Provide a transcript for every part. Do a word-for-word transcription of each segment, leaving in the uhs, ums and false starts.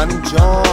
همین جان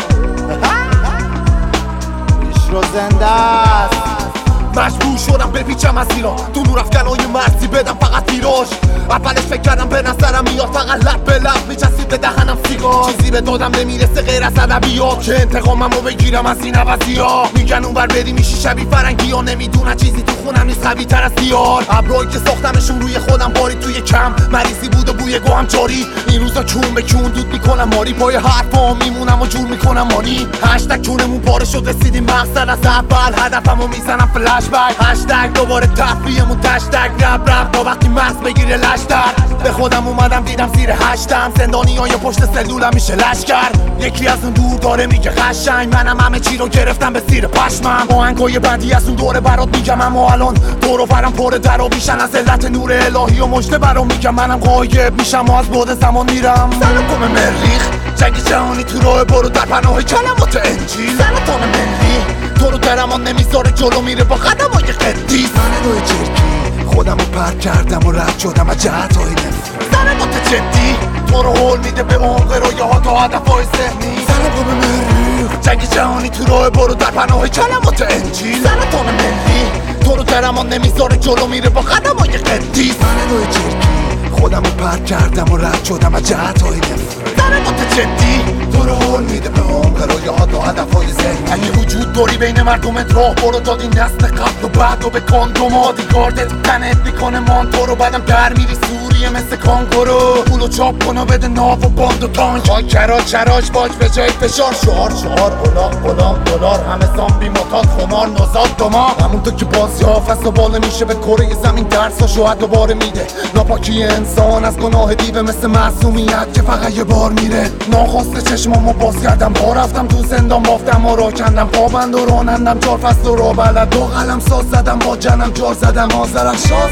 ایش رو زنده است. مجبور شدم بپیچم از ایران تو نور افکنای مرزی بدم فقط ویراژ. اولش فکر کردم به نظرم میاد فقط لب به لب میچسید به دهنم سیگار. چیزی به دادم نمیرسه غیر از ادبیات که انتقاممو بگیرم از این عوضی ها. میگن اونور بری میشی شبیه فرنگی ها، نمیدونن چیزی تو خونم نیست قوی تر از دیار. ابرایی که ساختمشون روی خودم باری توی کم مریضی بود و بوی گوهم جاری. این روزا کون به کون دود میکنم ماری، پای حرفا میمونم و جور میکنم مانی. هشتگ کونمون پاره شد رسیدیم مقصد از اول، هدفمو میزنم فلش بک. هشتگ دوباره تفریحمون تشتگ رب رب تا وقتی مغز بگیره لشتر. به خودم اومدم دیدم زیر هشتم زندانی های پشت سلولم میشه لشکر. یکی از اون دور داره میگه قشنگ، منم همه چی رو گرفتم به زیر پشمم. آهنگای بعدی از اون دوره برات میگم، اما الان دور و برم پر در و بیشن از علت نور الهی و مجده برام میگم. منم غایب میشم و از بعد زمان میرم. سلام مریخ جنگ جهانی تو راه برو در پناه کلمات انجیل. سرطان ملی تو رو درمان نمیذاره جلو میره با خدمای قدیس. من روی جرکی خودم رو پر کردم و رد شدم از جهت های نفر. سرطان جدی تو رو حول میده به عمق رویاها تا هدفهای ذهنی. سلام مریخ جنگ جهانی تو راه برو در پناه کلمات انجیل. سرطان ملی تو رو درمان نمیذاره جلو میره با خدمای قدیس. من روی جرکی خودم رو پر کردم و رد شدم از جهت های نفر. سرطان جدی تو رو حول میده به عمق رویاها تا هدفهای ذهنی. اگه وجود داری بین مردمت راه برو، دادی نسل قبل و بعد و به کاندوم آدیگاردت تنت میکنه مانتو رو. بعدم در میری سوریه مثل کانگورو، پولو چاپ کن و بده ناف و باند و تانک. های کراج چراج باج به جای فشار. شعار شعار اولاق غلام دلار، همه زامبی متاد خمار نوزاد دماغ. همونطور که بازی ها فست و باله میشه به کره زمین درس و شوهد دوباره میده. ناپاکی انسان از گناه دیوه مثل معصومیت که فقط یه بار میره. ناخواسته چشمامو باز کردم با رفتم تو زندان بافتم و را کندم پابند و رانندم چار فصل و را بلد دو قلم ساز زدم با جنم جار زدم. آزرق شاه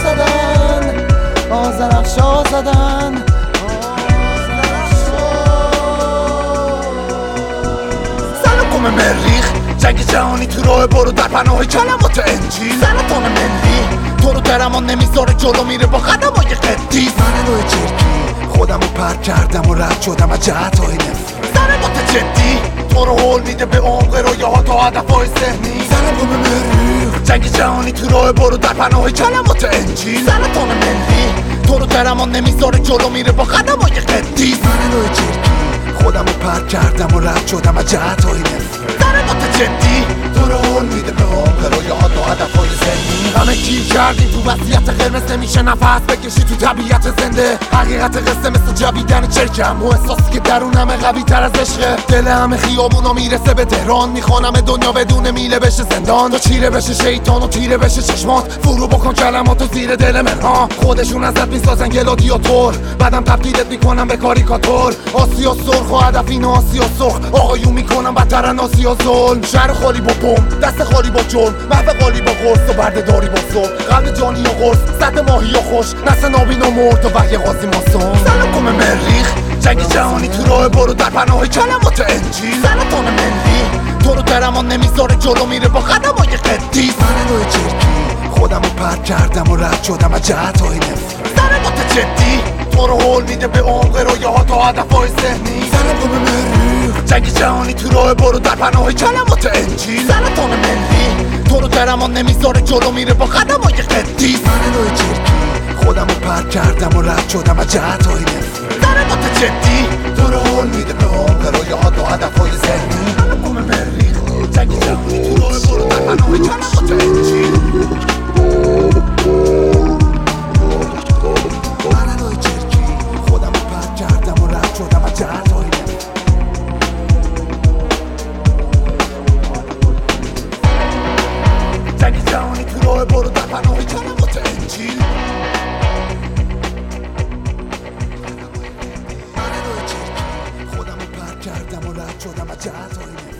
زدن آزرق شاه زدن سلام مریخ جنگ جهانی تو راه برو در پناه کلمات انجیل. سرطان ملی تو رو درمان نمیذاره جلو میره با خدمای قدیس. من روی جرکی خودم رو پر کردم و رد شدم از جهت های نفر. سرطان جدی تو رو حول میده به عمق رویاها تا هدفهای ذهنی. سلام مریخ جنگ جهانی تو راه برو در پناه کلمات انجیل. سرطان ملی تو رو درمان نمیذاره جلو میره با خدمای قدیس. من روی جرکی خودم رو پر کردم و رد شدم از جهت های نفر. سرطان جدی تو رو حول میده به عمق رویاها تا هدفهای ذهنی. همه گیر کردیم تو وضعیت قرمز، نمیشه نفس بکشی تو طبیعت زنده. حقیقت قصه مثل جویدن چرکم و احساسی که درونمه قوی تر از عشقه. دل همه خیابونا میرسه به تهران، میخوانم دنیا بدون میله بشه زندان. تو چیره بشه شیطان و تیره بشه چشمات، فرو بکن کلماتو زیر دل من ها. خودشون ازت میسازن گلادیاتور، بعدم تبدیلت میکنم به کاریکاتور. آسیا سرخ و هدف این آسیا سرخ، آقایون میکنم بدترن آسیا ظلم. شهر خالی با بم دست خالی با جرم، محو قالی با قرص و بردهداری با صبح. قلب جانی و قرص سطح ماهی و خوش، نسل نابین و مرد و وحی قاضی ماسون. سلام مریخ جنگ جهانی تو راه برو در پناه کلمات انجیل. سرطان ملی تو رو درمان نمیذاره جلو میره با خدمای قدیس. من روی جرکی خودم رو پر کردم و رد شدم از جهت های نفر. سرطان جدی تو رو حول میده به عمق رویاها تا هدفهای ذهنی. سلام مریخ جنگ جهانی تو راه برو در پناه کلمات انجیل. سرطان ملی تو رو درمان نمیذاره جلو میره با خدمای قدیس. من روی جرکی خودم رو پر کردم و رد شدم از جهت های نفر. سرطان جدی تو رو حول میده به عمق رویاها تا هدفهای ذهنی. سلام مریخ جنگ جهانی تو راه برو در پناه کلمات انجیل. من روی جرکی خودم رو پر کردم و رد شدم از جهت های نفر. جنگ جهانی تو راه برو در پناه کلمات انجیل. من روی جرکی خودم رو پر کردم و رد شدم از جهت های نفر.